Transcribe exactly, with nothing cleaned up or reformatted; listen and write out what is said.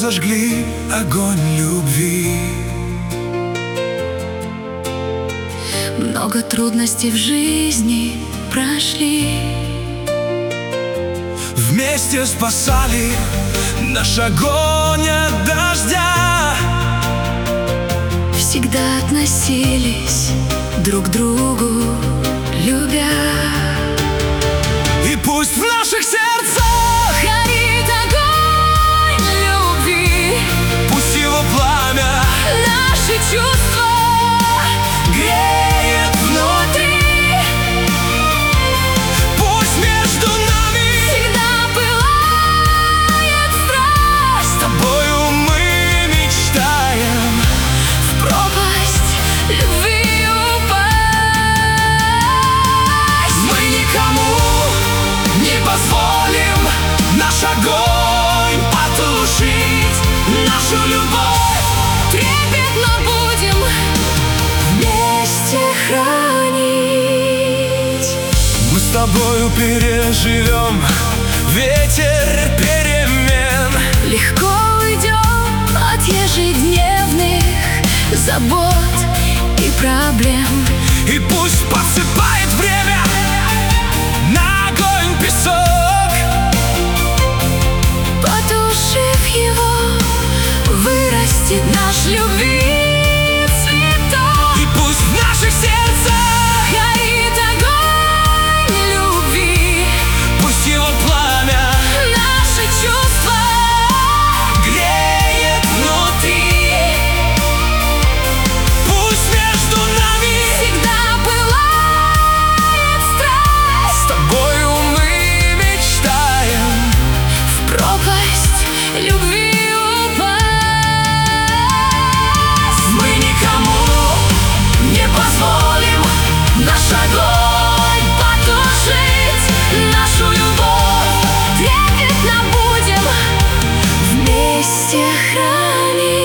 зажгли огонь любви. Много трудностей в жизни прошли, вместе спасали наш огонь от дождя. Всегда относились друг к другу, любя. И пусть в наших сердцах горит огонь любви, пусть его пламя наши чувства греет внутри. Пусть между нами всегда пылает страсть. с тобою мы мечтаем В пропасть любви упасть. Мы никому не позволим наш огонь потушить, нашу любовь Трепетно будем вместе хранить. мы с тобою переживем ветер перемен. Легко уйдем от ежедневных забот и проблем. И пусть подсыпает время на огонь песок, Потушив его, вырастет наш любви цветок. и пусть в наших сердцах Горит огонь любви, пусть его пламя наши чувства греет внутри. Пусть между нами всегда пылает страсть. с тобою мы мечтаем В пропасть любви упасть. Мы никому не позволим наш огонь Потушить нашу любовь, трепетно будем вместе хранить.